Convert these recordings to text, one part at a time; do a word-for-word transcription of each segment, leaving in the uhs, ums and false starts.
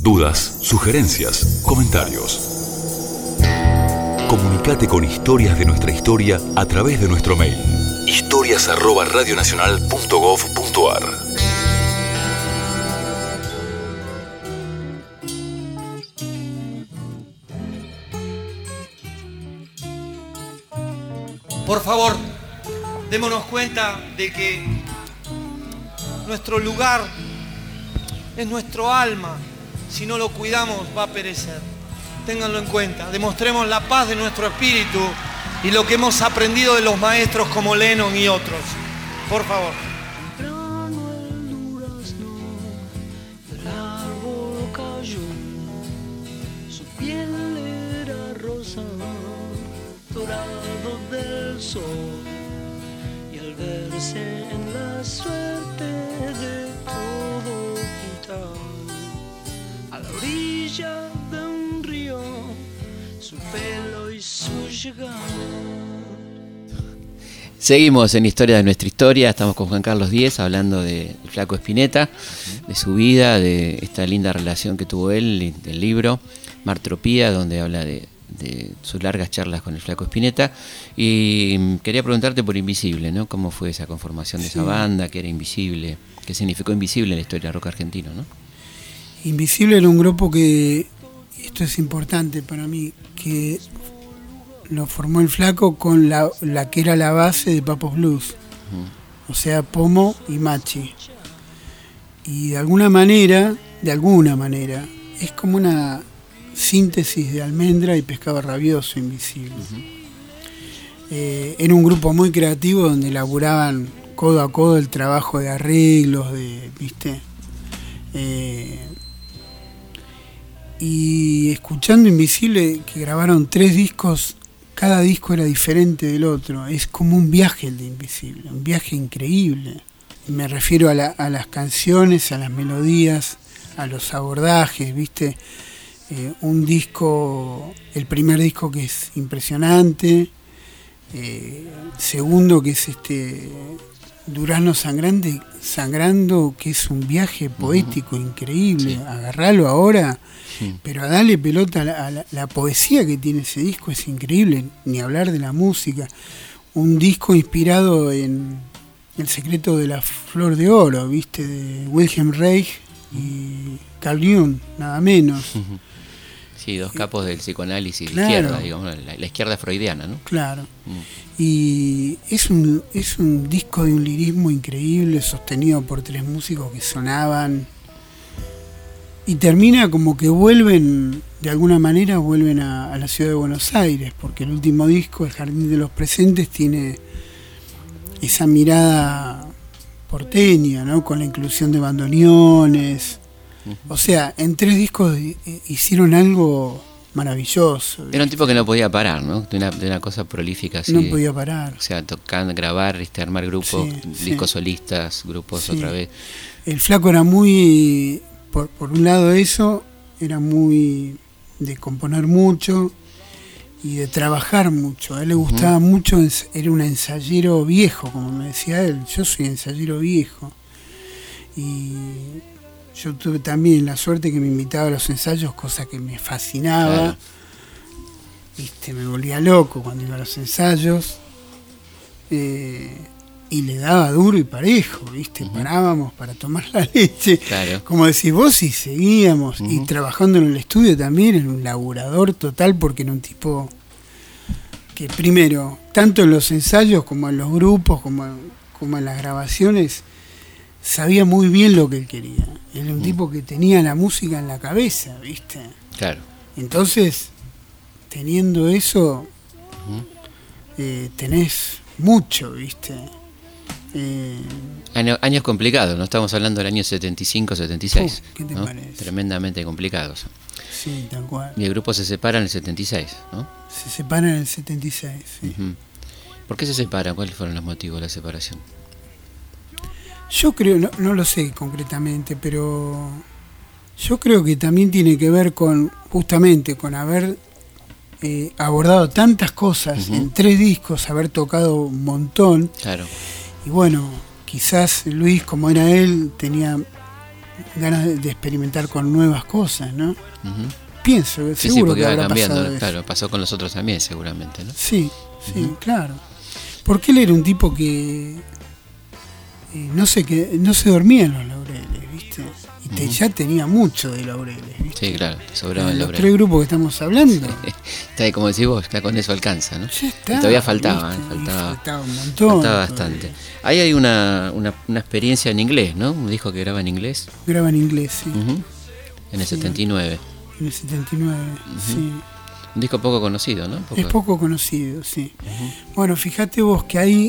dudas, sugerencias, comentarios. Comunicate con Historias de Nuestra Historia a través de nuestro mail historias arroba radionacional punto gov punto ar. Por favor, démonos cuenta de que nuestro lugar es nuestro alma. Si no lo cuidamos, va a perecer. Ténganlo en cuenta. Demostremos la paz de nuestro espíritu y lo que hemos aprendido de los maestros como Lennon y otros. Por favor. Temprano el durazno del árbol cayó, su piel era rosa, dorado del sol, y al verse en la suerte de todo gitano, a la orilla de un río, su pelo y su llegada. Seguimos en Historia de Nuestra Historia, estamos con Juan Carlos Díez hablando de Flaco Spinetta, de su vida, de esta linda relación que tuvo él, del libro Martropía, donde habla de, de sus largas charlas con el Flaco Spinetta. Y quería preguntarte por Invisible, ¿no? ¿Cómo fue esa conformación de sí. esa banda, que era Invisible? ¿Qué significó Invisible en la historia del rock argentino, no? Invisible era un grupo que, esto es importante para mí, que lo formó el Flaco con la, la que era la base de Papos Blues, uh-huh. o sea, Pomo y Machi. Y de alguna manera, de alguna manera, es como una síntesis de Almendra y Pescado Rabioso, Invisible. Uh-huh. Eh, era un grupo muy creativo donde laburaban codo a codo el trabajo de arreglos, de, ¿viste? Eh, y escuchando Invisible, que grabaron tres discos, cada disco era diferente del otro. Es como un viaje el de Invisible, un viaje increíble. Me refiero a, la, a las canciones, a las melodías, a los abordajes, ¿viste? Eh, un disco, el primer disco que es impresionante, eh, segundo que es este Durazno Sangrante, Sangrando, que es un viaje poético uh-huh. increíble. Sí. Agarralo ahora, sí. pero a darle pelota a, la, a la, la poesía que tiene ese disco es increíble, ni hablar de la música. Un disco inspirado en El secreto de la flor de oro, ¿viste? De Wilhelm Reich y Carl Jung, nada menos. Uh-huh. Sí, dos capos del psicoanálisis claro. izquierda, digamos, la, la izquierda freudiana, ¿no? Claro. Mm. Y es un, es un disco de un lirismo increíble, sostenido por tres músicos que sonaban. Y termina como que vuelven, de alguna manera, vuelven a, a la ciudad de Buenos Aires, porque el último disco, El Jardín de los Presentes, tiene esa mirada porteña, ¿no? Con la inclusión de bandoneones. O sea, en tres discos hicieron algo maravilloso. Era un tipo que no podía parar, ¿no? De una, de una cosa prolífica así. No podía parar. O sea, tocar, grabar, este, armar grupos, sí, discos sí. solistas, grupos sí. otra vez. El Flaco era muy, por, por un lado eso, era muy de componer mucho y de trabajar mucho. A él le gustaba uh-huh. mucho, era un ensayero viejo, como me decía él. Yo soy ensayero viejo. Y yo tuve también la suerte que me invitaba a los ensayos, cosa que me fascinaba. Claro. Viste, me volvía loco cuando iba a los ensayos. Eh, y le daba duro y parejo, ¿viste? Uh-huh. Parábamos para tomar la leche. Claro. Como decís vos, y seguíamos. Uh-huh. Y trabajando en el estudio también, era un laburador total, porque era un tipo que primero, tanto en los ensayos como en los grupos, como, como en las grabaciones, sabía muy bien lo que él quería. Era un mm. tipo que tenía la música en la cabeza, ¿viste? Claro. Entonces, teniendo eso, uh-huh. eh, tenés mucho, ¿viste? Eh, Año, años complicados, ¿no? Estamos hablando del año setenta y cinco, setenta y seis. Uh, ¿Qué te ¿no? parece? Tremendamente complicados. Sí, tal cual. Y el grupo se separa en el setenta y seis, ¿no? Se separa en el setenta y seis, sí. Uh-huh. ¿Por qué se separan? ¿Cuáles fueron los motivos de la separación? Yo creo, no, no lo sé concretamente, pero yo creo que también tiene que ver con, justamente, con haber eh, abordado tantas cosas uh-huh. en tres discos, haber tocado un montón. Claro. Y bueno, quizás Luis, como era él, tenía ganas de, de experimentar con nuevas cosas, ¿no? Uh-huh. Pienso, sí, seguro sí, porque que va habrá cambiando, pasado claro, eso. pasó con los otros también seguramente, ¿no? Sí, sí, Uh-huh. claro. Porque él era un tipo que eh, no sé que no se dormía en los laureles, ¿viste? Y te, Uh-huh. ya tenía mucho de laureles, ¿viste? Sí, claro, te sobraba el Los laurel. tres grupos que estamos hablando. Está ahí, como decís vos, ya con eso alcanza, ¿no? Ya está, Y todavía faltaba, ¿viste? ¿eh? Y faltaba, faltaba un montón. faltaba bastante. todavía. Ahí hay una, una, una experiencia en inglés, ¿no? Un disco que graba en inglés. Graba en inglés, sí. Uh-huh. En el Sí. setenta y nueve. En el setenta y nueve, Ujú. sí. Un disco poco conocido, ¿no? Poco- Es poco conocido, sí. Ujú. Bueno, fíjate vos que ahí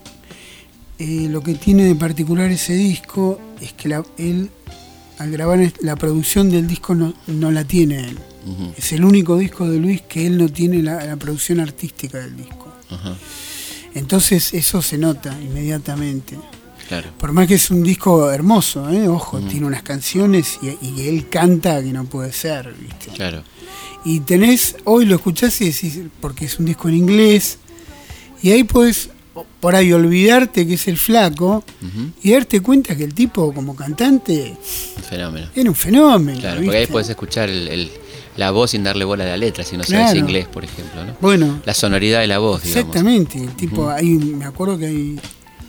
eh, lo que tiene de particular ese disco es que la- él, al grabar est- la producción del disco, no, no la tiene él. Ujú. Es el único disco de Luis que él no tiene la, la producción artística del disco. Ajá, Entonces eso se nota inmediatamente. claro. Por más que es un disco hermoso, ¿eh? Ojo, Ujú. tiene unas canciones y, y él canta que no puede ser, ¿viste? Claro. Y tenés, hoy lo escuchás y decís, porque es un disco en inglés, y ahí podés por ahí olvidarte que es el Flaco Ujú. y darte cuenta que el tipo como cantante Un fenómeno. era un fenómeno. Claro, ¿viste? porque ahí puedes escuchar el, el- la voz sin darle bola a la letra, si no Claro. sabes inglés, por ejemplo, ¿no? Bueno, La sonoridad de la voz, digamos. exactamente. El tipo, Ujú. hay, un- me acuerdo que hay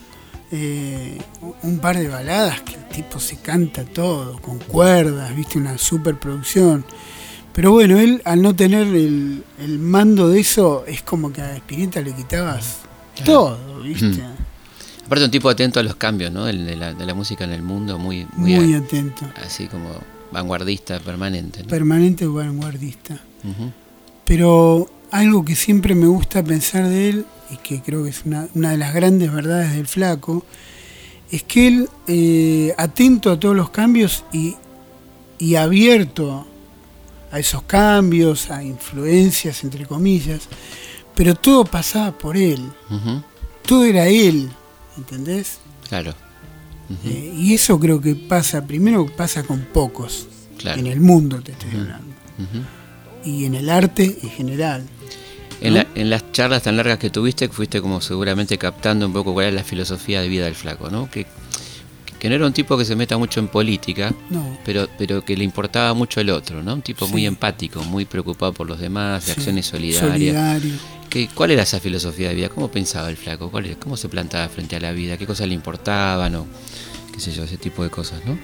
eh, un par de baladas que el tipo se canta todo, con cuerdas, viste, una superproducción. Pero bueno, él al no tener el, el mando de eso, es como que a Spinetta le quitabas Claro. todo, viste. Ujú. Aparte un tipo atento a los cambios, ¿no? El de, la, de la música en el mundo, muy, muy, Muy a- atento. así como vanguardista permanente, ¿no? Permanente vanguardista. Ujú. Pero algo que siempre me gusta pensar de él, y que creo que es una, una de las grandes verdades del Flaco, es que él, eh, atento a todos los cambios y, y abierto a esos cambios, a influencias, entre comillas, pero todo pasaba por él, Ujú. todo era él, ¿entendés? Claro. Ujú. Eh, y eso creo que pasa, primero pasa con pocos, Claro. en el mundo te estoy hablando, Ujú. y en el arte en general. En, la- en las charlas tan largas que tuviste, fuiste como seguramente captando un poco cuál es la filosofía de vida del Flaco, ¿no? Que, que no era un tipo que se meta mucho en política, No. pero, pero que le importaba mucho el otro, ¿no? Un tipo Sí. muy empático, muy preocupado por los demás, de Sí, acciones solidarias. solidario. ¿Qué, ¿Cuál era esa filosofía de vida? ¿Cómo pensaba el Flaco? ¿Cuál era- ¿Cómo se plantaba frente a la vida? ¿Qué cosas le importaban? O qué sé yo, ese tipo de cosas, ¿no?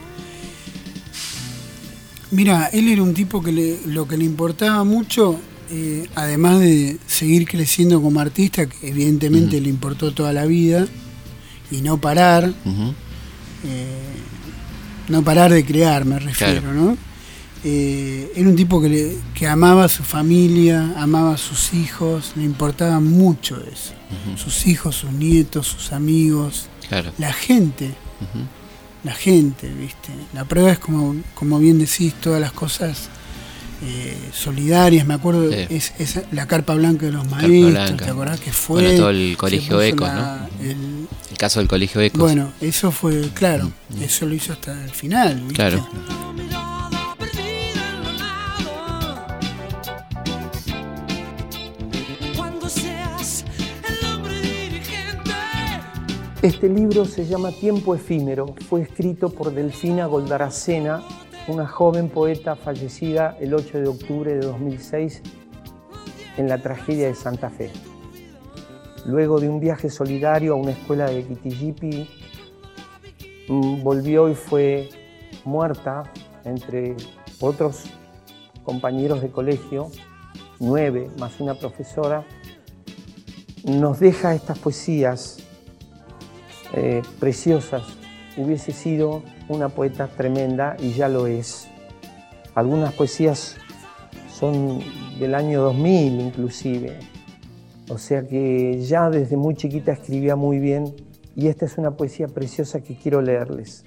Mira, él era un tipo que le, lo que le importaba mucho, eh, además de seguir creciendo como artista, que evidentemente Ujú. le importó toda la vida, y no parar, Ujú. eh, no parar de crear, me refiero, Claro. ¿no? Eh, era un tipo que, le, que amaba a su familia, amaba a sus hijos, le importaba mucho eso. Ujú. Sus hijos, sus nietos, sus amigos, Claro. la gente. Ujú. La gente, ¿viste? La prueba es como, como bien decís, todas las cosas eh, solidarias. Me acuerdo, Sí. es, es la carpa blanca de los Carpa maestros, blanca. ¿te acordás que fue? Bueno, todo el Se colegio puso Ecos, la- ¿no? el- El caso del colegio Ecos. bueno, eso fue, claro, Mm, mm. eso lo hizo hasta el final, ¿viste? Claro. Mirada perdida en la nada. Cuando seas el hombre dirigente. Este libro se llama Tiempo efímero. Fue escrito por Delfina Goldaracena, una joven poeta fallecida el ocho de octubre de dos mil seis en la tragedia de Santa Fe. Luego de un viaje solidario a una escuela de Quitiyipi, mm, volvió y fue muerta entre otros compañeros de colegio, nueve más una profesora. Nos deja estas poesías Eh, preciosas. Hubiese sido una poeta tremenda y ya lo es. Algunas poesías son del año dos mil inclusive. O sea que ya desde muy chiquita escribía muy bien y esta es una poesía preciosa que quiero leerles.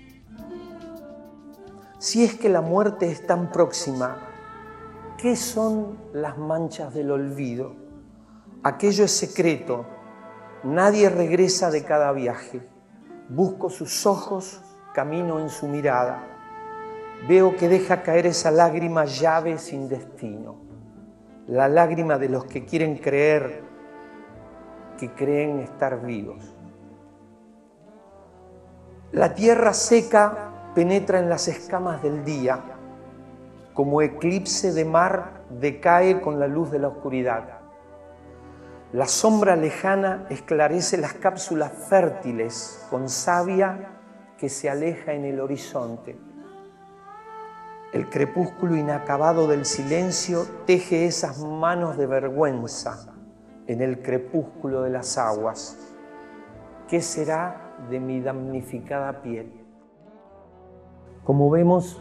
Si es que la muerte es tan próxima, ¿qué son las manchas del olvido? Aquello es secreto. Nadie regresa de cada viaje. Busco sus ojos, camino en su mirada. Veo que deja caer esa lágrima llave sin destino. La lágrima de los que quieren creer, que creen estar vivos. La tierra seca penetra en las escamas del día, como eclipse de mar decae con la luz de la oscuridad. La sombra lejana esclarece las cápsulas fértiles con savia que se aleja en el horizonte. El crepúsculo inacabado del silencio teje esas manos de vergüenza en el crepúsculo de las aguas. ¿Qué será de mi damnificada piel? Como vemos,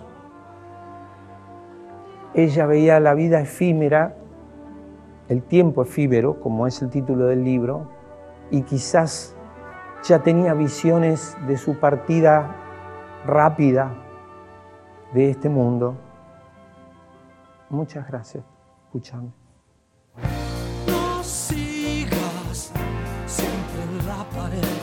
ella veía la vida efímera, el tiempo efímero, como es el título del libro, y quizás ya tenía visiones de su partida rápida de este mundo. Muchas gracias. Escúchame. No sigas siempre en la pared,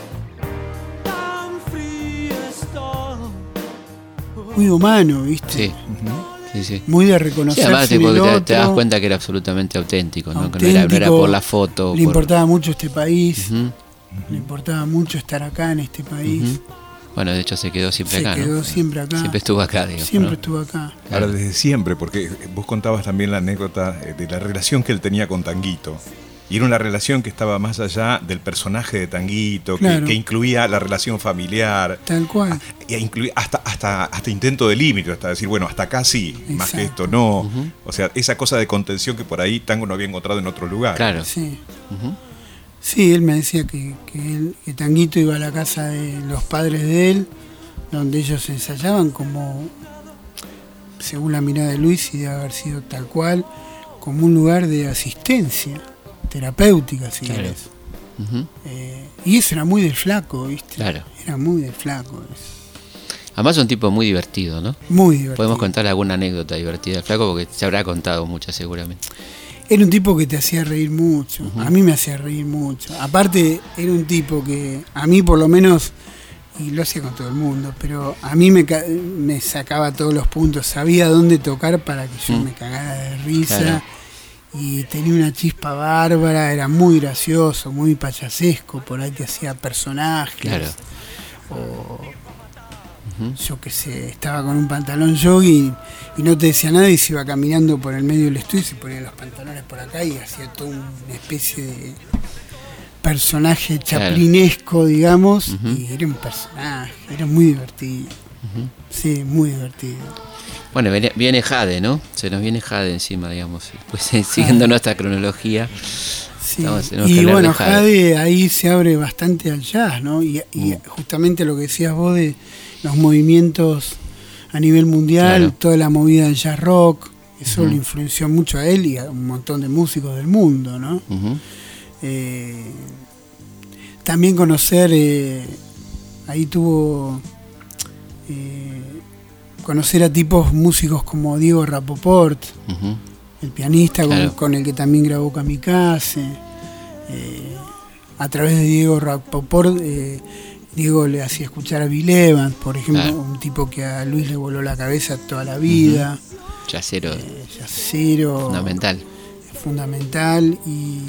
tan fría está. Muy humano, ¿viste? Sí. Uh-huh. Sí, sí. Muy de Sí, reconocerse además en el te, otro. te das cuenta que era absolutamente auténtico, ¿no? Auténtico, Que no era, no era por la foto. Le por... importaba mucho este país, Uh-huh. le importaba mucho estar acá en este país. Uh-huh. Bueno, de hecho se quedó siempre Se acá, quedó ¿no? siempre acá. Siempre estuvo acá, digamos. Siempre ¿no? estuvo acá. Ahora, desde siempre, porque vos contabas también la anécdota de la relación que él tenía con Tanguito. Y era una relación que estaba más allá del personaje de Tanguito, Claro. que, que incluía la relación familiar. Tal cual. E incluía hasta, hasta, hasta intento de límite, hasta decir, bueno, hasta acá sí, más que Exacto. esto no. Uh-huh. O sea, esa cosa de contención que por ahí Tango no había encontrado en otro lugar. Claro. Sí. Uh-huh. Sí, él me decía que, que, él, que Tanguito iba a la casa de los padres de él, donde ellos ensayaban como, según la mirada de Luis, y debe haber sido tal cual, como un lugar de asistencia terapéutica, si Claro. querés. Uh-huh. Eh, y eso era muy del Flaco, ¿viste? Claro. Era muy del Flaco. Eso. Además es un tipo muy divertido, ¿no? Muy divertido. Podemos contar alguna anécdota divertida del Flaco porque se habrá contado muchas seguramente. Era un tipo que te hacía reír mucho. Uh-huh. A mí me hacía reír mucho. Aparte, era un tipo que, a mí por lo menos, y lo hacía con todo el mundo, pero a mí me, ca- me sacaba todos los puntos. Sabía dónde tocar para que yo Mm. me cagara de risa. Claro. Y tenía una chispa bárbara. Era muy gracioso, muy payasesco. Por ahí te hacía personajes. Claro. O Uh-huh. yo qué sé, estaba con un pantalón jogging y no te decía nada y se iba caminando por el medio del estudio y se ponía los pantalones por acá y hacía toda una especie de personaje chaplinesco, digamos, Uh-huh. y era un personaje, era muy divertido. Uh-huh. Sí, muy divertido. Bueno, viene, viene Jade, ¿no? Se nos viene Jade encima, digamos. Pues eh, siguiendo nuestra cronología. Sí. Estamos- tenemos que Y hablar bueno, de Jade. Jade ahí se abre bastante al jazz, ¿no? Y, y Mm. justamente lo que decías vos de los movimientos a nivel mundial, Claro. toda la movida del jazz rock, eso Ujú. lo influenció mucho a él y a un montón de músicos del mundo, ¿no? Uh-huh. Eh, también conocer, eh, ahí tuvo, eh, conocer a tipos músicos como Diego Rapoport, Uh-huh. el pianista con- Claro. con, el que también grabó Kamikaze. Eh, a través de Diego Rapoport, eh, Diego le hacía escuchar a Bill Evans, por ejemplo, Claro. un tipo que a Luis le voló la cabeza toda la vida, Yacero eh, jazzero, fundamental. fundamental, y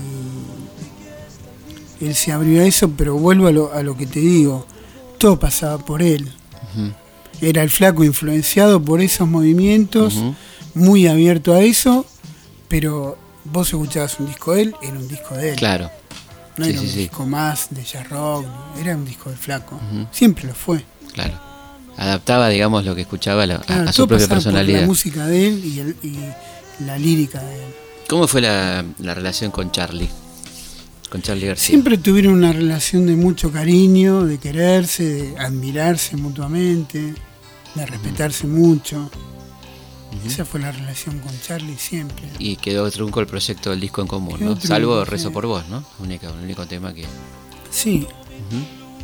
él se abrió a eso, pero vuelvo a lo, a lo que te digo, todo pasaba por él. Uh-huh. Era el Flaco influenciado por esos movimientos, Uh-huh. muy abierto a eso, pero vos escuchabas un disco de él, era un disco de él. Claro. No Sí, era sí, un sí. disco más de jazz rock, era un disco del Flaco. Ujú. Siempre lo fue. Claro. Adaptaba, digamos, lo que escuchaba a, la- a- Claro, a su todo propia pasaba por personalidad. la música de él y, el- y la lírica de él. ¿Cómo fue la, la relación con Charlie? Con Charlie García. Siempre tuvieron una relación de mucho cariño, de quererse, de admirarse mutuamente, de respetarse mucho. Esa fue la relación con Charlie siempre. Y quedó trunco el proyecto del disco en común, Quedó ¿no? trunco, Salvo sí. Rezo por Vos, ¿no? Única, el único tema que... Sí, Ujú,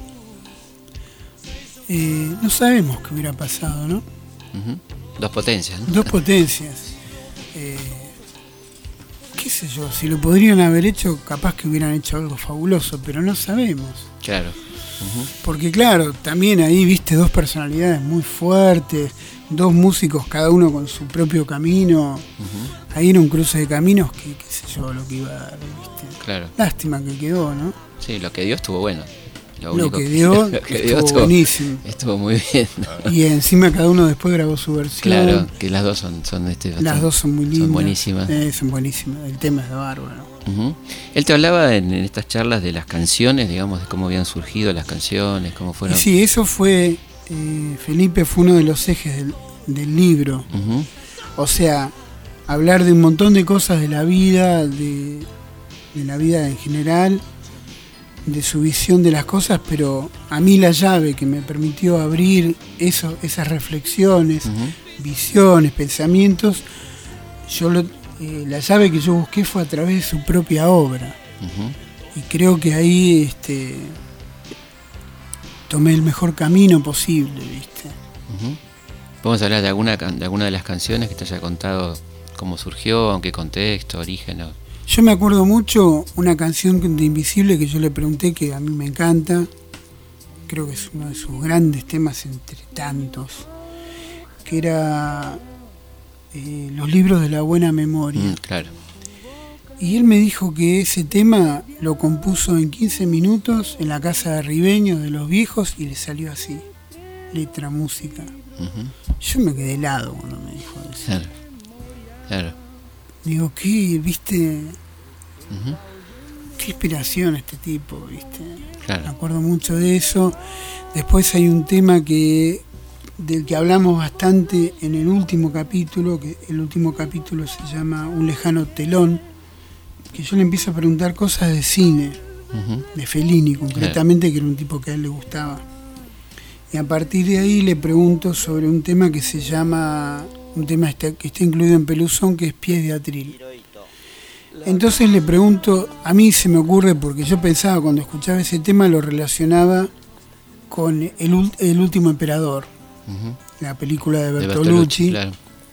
eh, no sabemos qué hubiera pasado, ¿no? ujú. Dos potencias, ¿no? Dos potencias. Eh, qué sé yo, si lo podrían haber hecho, capaz que hubieran hecho algo fabuloso, pero no sabemos. Claro. Ujú. Porque claro, también ahí viste dos personalidades muy fuertes, dos músicos cada uno con su propio camino. Ujú. Ahí era un cruce de caminos que qué sé yo lo que iba a dar, ¿viste? Claro. Lástima que quedó, ¿no? Sí, lo que dio estuvo bueno. Lo, lo único que dio, lo que estuvo dio buenísimo. Estuvo muy bien. Y encima cada uno después grabó su versión. Claro, que las dos son, son este, Las bastante- dos son muy lindas. Son buenísimas. Eh, son buenísimas. El tema es de bárbaro. Ujú. Él te hablaba en, en estas charlas de las canciones, digamos, de cómo habían surgido las canciones, cómo Y fueron. sí, eso fue, eh, Felipe, fue uno de los ejes del, del libro. Ujú. O sea, hablar de un montón de cosas de la vida, de, de la vida en general, de su visión de las cosas, pero a mí la llave que me permitió abrir eso, esas reflexiones, Ujú. visiones, pensamientos, yo lo, eh, la llave que yo busqué fue a través de su propia obra. Ujú. Y creo que ahí este, tomé el mejor camino posible, ¿viste? Ujú. ¿Podemos hablar de alguna, can- de alguna de las canciones que te haya contado cómo surgió, en qué contexto, origen? O... Yo me acuerdo mucho una canción de Invisible que yo le pregunté, que a mí me encanta, creo que es uno de sus grandes temas entre tantos, que era eh, Los libros de la buena memoria. Mm, claro. Y él me dijo que ese tema lo compuso en quince minutos en la casa de Ribeño de los viejos y le salió así, letra, música. Ujú. Yo me quedé helado cuando me dijo eso. Claro. Claro. Digo, ¿qué? ¿Viste? Ujú. Qué inspiración este tipo, ¿viste? Me Claro. acuerdo mucho de eso. Después hay un tema que del que hablamos bastante en el último capítulo, que el último capítulo se llama Un lejano telón, que yo le empiezo a preguntar cosas de cine, Ujú. de Fellini concretamente, que era un tipo que a él le gustaba. Y a partir de ahí le pregunto sobre un tema que se llama, un tema está- que está incluido en Peluzón, que es Pies de Atril. Entonces le pregunto, a mí se me ocurre, porque yo pensaba cuando escuchaba ese tema lo relacionaba con El, Ul- el Último Emperador, Ujú. la película de De Bertolucci. claro.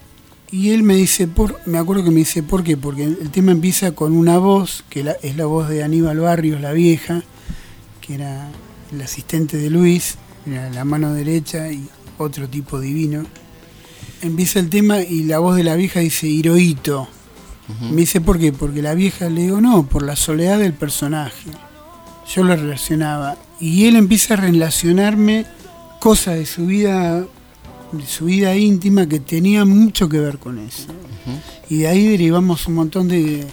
Y él me dice, por, me acuerdo que me dice, ¿por qué? Porque el tema empieza con una voz, que la- es la voz de Aníbal Barrios, la vieja, que era el asistente de Luis, era la mano derecha y otro tipo divino. Empieza el tema y la voz de la vieja dice, Hirohito. Ujú. Me dice, ¿por qué? Porque la vieja, le digo, no, por la soledad del personaje. Yo lo relacionaba. Y él empieza a relacionarme cosas de su vida, de su vida íntima que tenía mucho que ver con eso. Ujú. Y de ahí derivamos un montón de,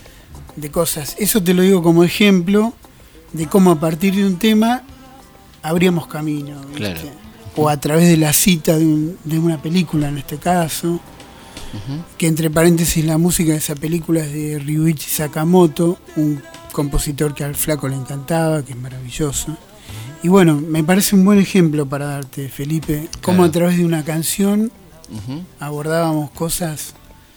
de cosas. Eso te lo digo como ejemplo de cómo a partir de un tema abríamos camino, ¿viste? Claro. O a través de la cita de, un- de una película en este caso, Ujú. que entre paréntesis la música de esa película es de Ryuichi Sakamoto, un compositor que al flaco le encantaba, que es maravilloso. Y bueno, me parece un buen ejemplo para darte, Felipe, cómo Claro. a través de una canción Ujú. abordábamos cosas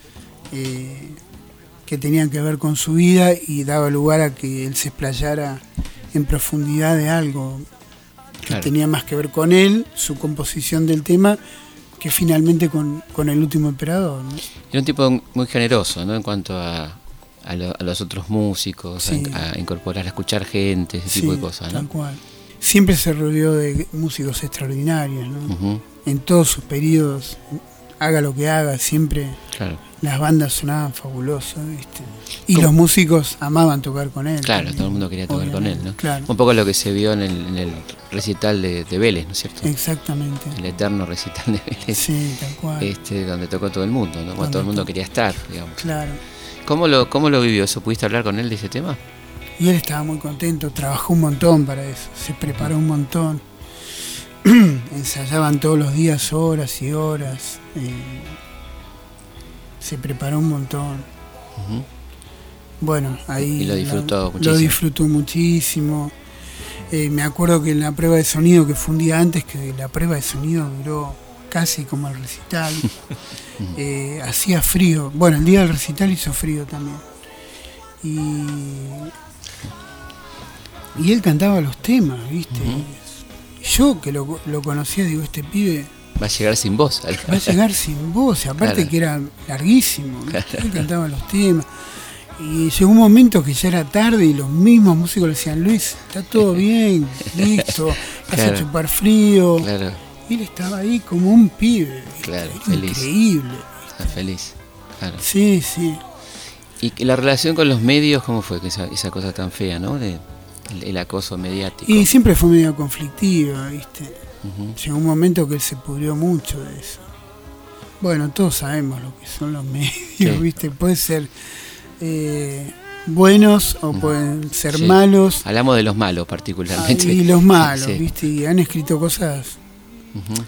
eh, que tenían que ver con su vida y daba lugar a que él se explayara en profundidad de algo que Claro. tenía más que ver con él, su composición del tema, que finalmente con, con El Último Emperador, ¿no? Era un tipo muy generoso, ¿no? En cuanto a, a, lo- a los otros músicos, Sí. a, a incorporar, a escuchar gente, ese tipo Sí, de cosas, tal ¿no? cual. Siempre se rodeó de músicos extraordinarios, ¿no? Ujú. En todos sus periodos, haga lo que haga, siempre Claro. las bandas sonaban fabulosas, ¿viste? Y ¿Cómo? los músicos amaban tocar con él. Claro, también, todo el mundo quería tocar con él, ¿no? Claro, Un poco lo que se vio en el, en el recital de, de Vélez, ¿no es cierto? exactamente. El eterno recital de Vélez, Sí, tal cual. este, donde tocó todo el mundo, ¿no? Cuando Donde todo el mundo to- quería estar, digamos. Claro. ¿Cómo lo, cómo lo vivió eso? ¿Pudiste hablar con él de ese tema? Y él estaba muy contento, trabajó un montón para eso, se preparó un montón. Ensayaban todos los días horas y horas. eh, se preparó un montón. Ujú. Bueno, ahí Y lo disfrutó lo, muchísimo. Lo disfrutó muchísimo. Eh, me acuerdo que en la prueba de sonido, que fue un día antes, que la prueba de sonido duró casi como el recital, eh, hacía frío. Bueno, el día del recital hizo frío también. Y, y él cantaba los temas, ¿viste? Ujú. Yo que lo, lo conocía, digo, este pibe Va a llegar sin voz. al- va a llegar sin voz, y aparte Claro. que era larguísimo, ¿no? Claro. Él cantaba los temas. Y llegó un momento que ya era tarde y los mismos músicos le decían, Luis, está todo bien, listo, vas Claro. a chupar frío. Claro, Y él estaba ahí como un pibe, ¿viste? Claro, Era feliz. increíble. está feliz. Claro. Sí, sí. ¿Y que la relación con los medios cómo fue? Que esa, esa cosa tan fea, ¿no? De, el, el acoso mediático. Y siempre fue medio conflictiva, ¿viste? Uh-huh. Llegó un momento que él se pudrió mucho de eso. Bueno, todos sabemos lo que son los medios, sí. ¿Viste? Puede ser eh, buenos o uh-huh. pueden ser sí. malos. Hablamos de los malos particularmente. Ah, y los malos, sí. ¿Viste? Y han escrito cosas uh-huh.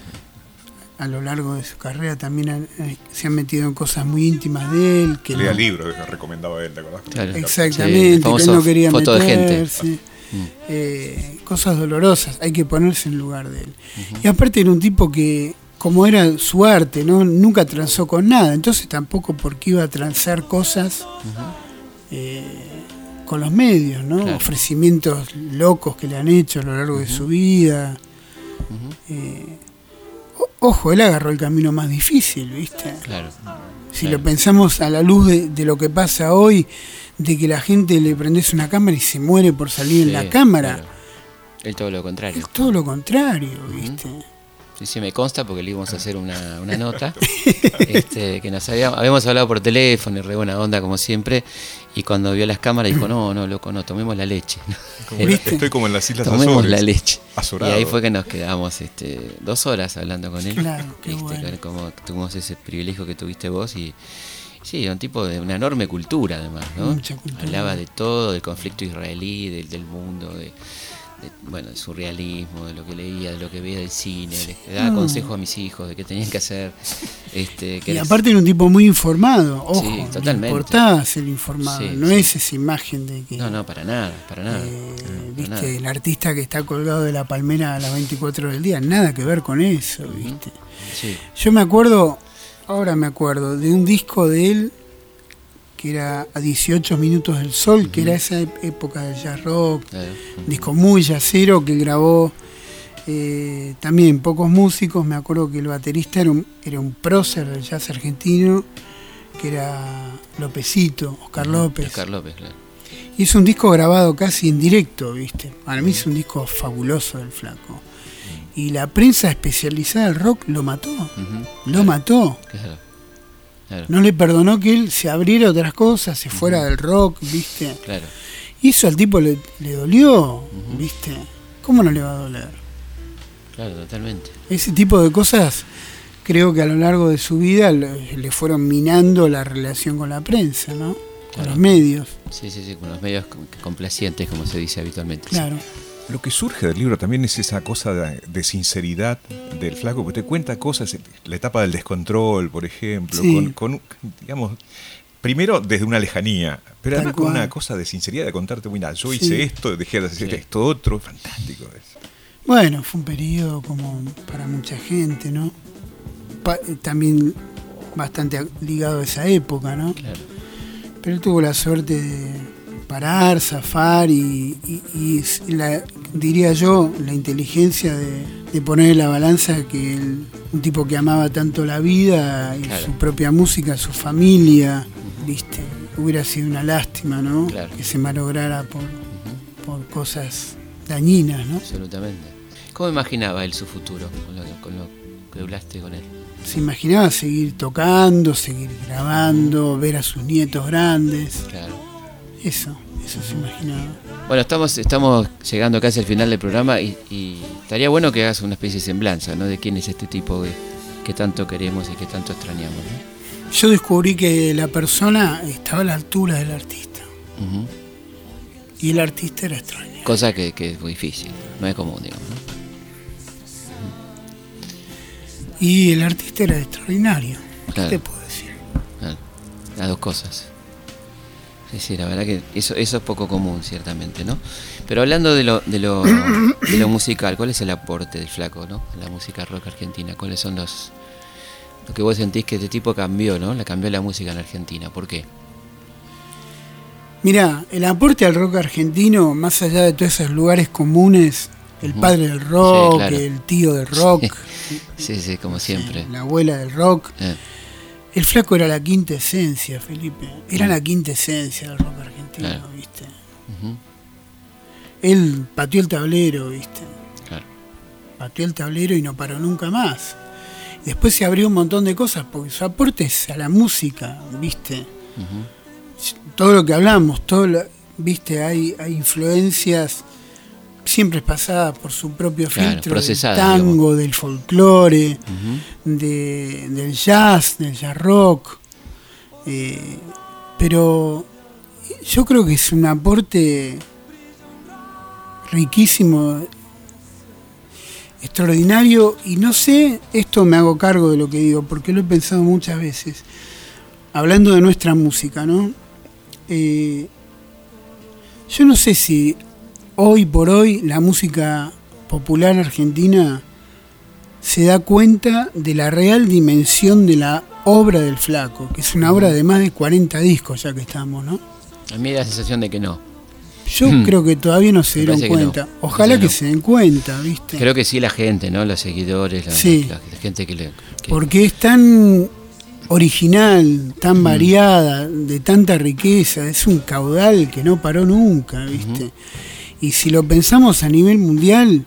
a lo largo de su carrera, también han, eh, se han metido en cosas muy íntimas de él. Que Lea no... libros que recomendaba él, ¿te acordás? Claro. Exactamente, sí, que él no quería foto meterse. De gente. Mm. Eh, cosas dolorosas, hay que ponerse en lugar de él. Uh-huh. Y aparte era un tipo que, como era su arte, ¿no? Nunca transó con nada, entonces tampoco porque iba a transar cosas uh-huh. eh, con los medios, ¿no? Claro. Ofrecimientos locos que le han hecho a lo largo uh-huh. de su vida. Uh-huh. Eh, o, ojo, él agarró el camino más difícil, ¿viste? Claro. Si claro. lo pensamos a la luz de, de lo que pasa hoy, de que la gente le prendes una cámara y se muere por salir sí, en la cámara. Claro. Es todo lo contrario. Es todo lo contrario, ¿viste? Uh-huh. Sí, sí, me consta porque le íbamos a hacer una, una nota este, que nos habíamos, habíamos hablado por teléfono y re buena onda como siempre, y cuando vio las cámaras dijo, no, no, loco, no, tomemos la leche. Como la, estoy como en las Islas Azores. Tomemos la leche. Azorado. Y ahí fue que nos quedamos este, dos horas hablando con él. Claro, qué este, bueno. Como tuvimos ese privilegio que tuviste vos y sí, era un tipo de una enorme cultura además, ¿no? Mucha cultura. Hablaba de todo, del conflicto israelí, del, del mundo, de, de bueno, del surrealismo, de lo que leía, de lo que veía del cine, sí. le daba no. consejos a mis hijos de qué tenían que hacer. Este, que y eres... aparte era un tipo muy informado, ojo, sí, totalmente. Le importaba ser informado, sí, no sí. es esa imagen de que... No, no, para nada, para nada. Eh, para viste, nada. El artista que está colgado de la palmera a las veinticuatro horas del día, nada que ver con eso, uh-huh. viste. Sí. Yo me acuerdo, ahora me acuerdo, de un disco de él que era A dieciocho minutos del sol, uh-huh. que era esa época del jazz rock, uh-huh. disco muy jazzero que grabó eh, también pocos músicos. Me acuerdo que el baterista era un, era un prócer del jazz argentino, que era Lópezito, Oscar uh-huh. López. Oscar López, claro. Y es un disco grabado casi en directo, ¿viste? Para mí es un disco fabuloso del flaco. Uh-huh. Y la prensa especializada del rock lo mató, uh-huh. lo claro. mató. Claro. Claro. No le perdonó que él se abriera a otras cosas, se fuera uh-huh. del rock, ¿viste? Claro. Y eso al tipo le, le dolió, uh-huh. ¿viste? ¿Cómo no le va a doler? Claro, totalmente. Ese tipo de cosas creo que a lo largo de su vida le, le fueron minando la relación con la prensa, ¿no? Con claro. los medios. Sí, sí, sí, con los medios complacientes, como se dice habitualmente. Claro. Lo que surge del libro también es esa cosa de, de sinceridad del flaco, porque te cuenta cosas, la etapa del descontrol, por ejemplo, sí. con, con, digamos, primero desde una lejanía, pero Tal además cual. con una cosa de sinceridad, de contarte, mira, yo Sí. hice esto, dejé de hacer Sí. esto otro, fantástico eso. Bueno, fue un periodo como para mucha gente, ¿no? Pa- también bastante ligado a esa época, ¿no? Claro. Pero él tuvo la suerte de parar, zafar y, y, y la, diría yo, la inteligencia de, de poner en la balanza que él, un tipo que amaba tanto la vida y claro. su propia música, su familia, viste, hubiera sido una lástima, ¿no? Claro. Que se malograra por, Uh-huh. por cosas dañinas, ¿no? Absolutamente. ¿Cómo imaginaba él su futuro con lo, con lo que hablaste con él? Se imaginaba seguir tocando, seguir grabando, ver a sus nietos grandes. Claro. Eso, eso se imaginaba. Bueno, estamos estamos llegando casi al final del programa y, y estaría bueno que hagas una especie de semblanza, ¿no? De quién es este tipo que, que tanto queremos y que tanto extrañamos, ¿no? Yo descubrí que la persona estaba a la altura del artista. Uh-huh. Y el artista era extraño. Cosa que, que es muy difícil, no es común, digamos, ¿no? Y el artista era extraordinario. Claro. ¿Qué te puedo decir? Claro. Las dos cosas. Sí, sí, la verdad que eso, eso es poco común, ciertamente, ¿no? Pero hablando de lo, de lo, de lo musical, ¿cuál es el aporte del flaco, ¿no? En la música rock argentina, ¿cuáles son los lo que vos sentís que este tipo cambió, ¿no? La cambió la música en Argentina, ¿por qué? Mirá, el aporte al rock argentino, más allá de todos esos lugares comunes, el Ujú. padre del rock, Sí, claro. el tío del rock, Sí, sí, como siempre. la abuela del rock, Eh, el flaco era la quinta esencia, Felipe. Era la quinta esencia del rock argentino, Claro. ¿viste? ujú, Él pateó el tablero, ¿viste? claro. Pateó el tablero y no paró nunca más. Después se abrió un montón de cosas, porque su aporte es a la música, ¿viste? Ujú. Todo lo que hablamos, todo lo- ¿viste? Hay, hay influencias siempre es pasada por su propio Claro, filtro, procesada, del tango, digamos. del folclore, Ujú. de, del jazz, del jazz rock. Eh, pero yo creo que es un aporte riquísimo, extraordinario, y no sé, esto me hago cargo de lo que digo, porque lo he pensado muchas veces, hablando de nuestra música, ¿no? Eh, yo no sé si hoy por hoy la música popular argentina se da cuenta de la real dimensión de la obra del Flaco, que es una obra de más de cuarenta discos ya que estamos, ¿no? A mí me da la sensación de que no. Yo Hmm. creo que todavía no se Me dieron parece que cuenta. no. Ojalá Me que parece se den cuenta, ¿viste? Creo que sí la gente, ¿no? Los seguidores, la, Sí. la- la gente que le... que- Porque es tan original, tan variada, de tanta riqueza, es un caudal que no paró nunca, ¿viste? Y si lo pensamos a nivel mundial,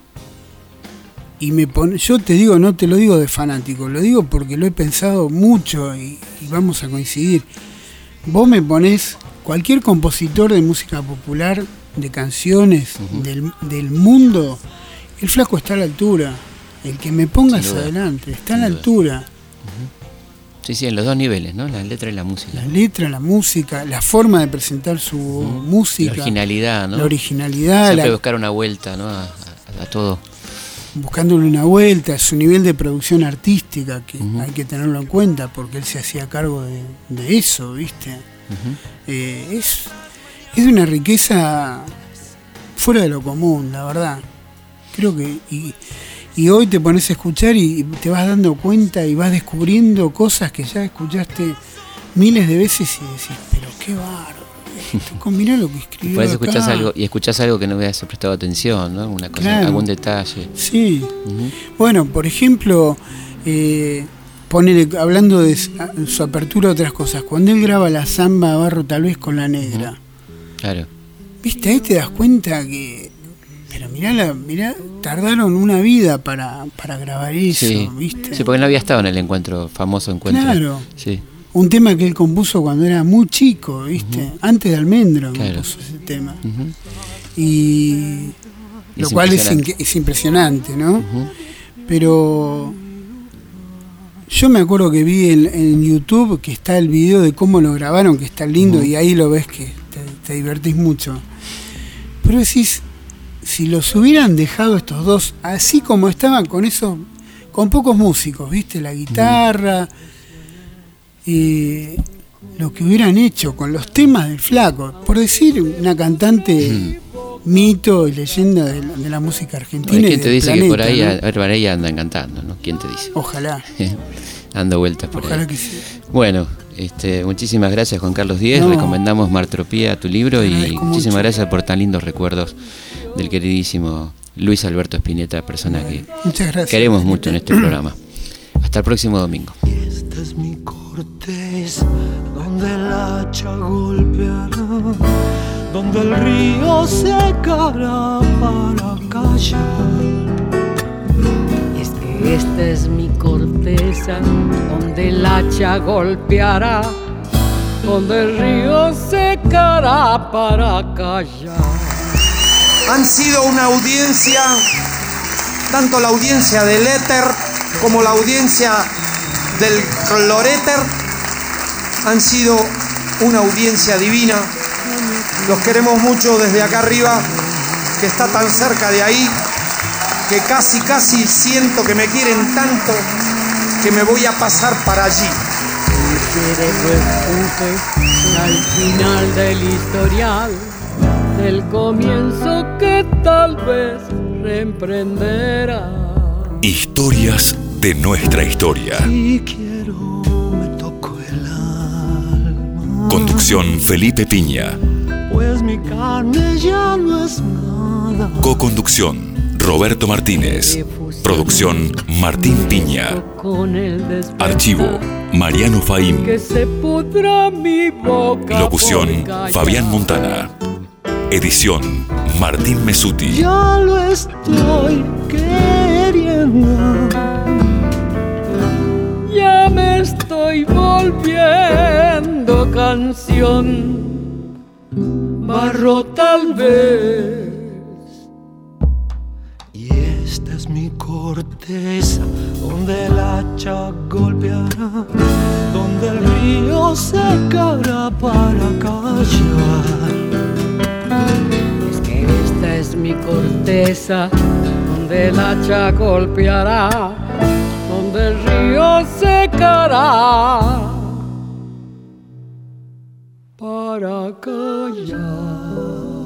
y me pon- yo te digo, no te lo digo de fanático, lo digo porque lo he pensado mucho y, y vamos a coincidir. Vos me ponés cualquier compositor de música popular, de canciones, Ujú. del, del mundo, el Flaco está a la altura. El que me pongas Sin duda. adelante, está a Sin la duda. altura. Sí, sí, en los dos niveles, ¿no? La letra y la música. La letra, la música, la forma de presentar su Ujú. música, La originalidad, ¿no? la originalidad, Siempre la- buscar una vuelta, ¿no? A, a- a todo. buscándole una vuelta, su nivel de producción artística, que Ujú. hay que tenerlo en cuenta, porque él se hacía cargo de, de eso, ¿viste? Ujú. Eh, es, es de una riqueza fuera de lo común, la verdad. Creo que... Y, y hoy te pones a escuchar y te vas dando cuenta y vas descubriendo cosas que ya escuchaste miles de veces y decís, pero qué bárbaro. esto, mirá lo que escribió Por eso acá. escuchás algo, y escuchás algo que no hubieras prestado atención, ¿no? Una cosa, Claro. algún detalle. Sí. Ujú. Bueno, por ejemplo, eh, ponele, hablando de su, su apertura a otras cosas, cuando él graba la samba Barro tal vez con la negra, Claro. viste, ahí te das cuenta que, pero mirá, la, mirá tardaron una vida para, para grabar eso, Sí. viste. Sí, porque no había estado en el encuentro, famoso encuentro. Claro. Sí. Un tema que él compuso cuando era muy chico, viste, antes de Almendro Claro. compuso ese tema. Ujú. Y Y lo es cual es, impresionante. inque- es impresionante, ¿no? Ujú. Pero yo me acuerdo que vi en, en YouTube que está el video de cómo lo grabaron, que está lindo, Ujú. y ahí lo ves que te, te divertís mucho. Pero decís, si los hubieran dejado estos dos, así como estaban con esos, con pocos músicos, ¿viste? La guitarra, eh, lo que hubieran hecho con los temas del Flaco, por decir una cantante mito y leyenda de la, de la música argentina. Oye, y ¿quién te del dice que por planeta, ahí, ¿no? a ver, por ahí andan cantando, ¿no? ¿Quién te dice? Ojalá, Dando vueltas por ojalá ahí. que sí. Bueno, este, muchísimas gracias Juan Carlos Díez, No. recomendamos Martropía, tu libro, Te y agradezco muchísimas mucho. gracias por tan lindos recuerdos del queridísimo Luis Alberto Spinetta, persona que Muchas gracias. queremos mucho en este programa. Hasta el próximo domingo. Este es mi cortés, donde el hacha golpeará, donde el río secará para callar. Es que esta es mi corteza, donde el hacha golpeará, donde el río secará para callar. Han sido una audiencia, tanto la audiencia del éter como la audiencia del cloréter, han sido una audiencia divina. Los queremos mucho desde acá arriba, que está tan cerca de ahí, que casi, casi siento que me quieren tanto que me voy a pasar para allí. Mi cerebro escupe al final del historial, del comienzo que tal vez reemprenderá. Historias de nuestra historia. Si quiero, me toco el alma. Conducción Felipe Piña. Pues mi carne ya no es nada. Co-conducción Roberto Martínez. Producción Martín Piña. Con el despertar, Archivo Mariano Faín. que se pudra mi boca. Locución por callar. Fabián Montana. Edición Martín Mesuti. Ya lo estoy queriendo. Ya me estoy volviendo canción, barro tal vez. es mi corteza, donde el hacha golpeará, donde el río secará para callar. Es que esta es mi corteza, donde el hacha golpeará, donde el río secará para callar.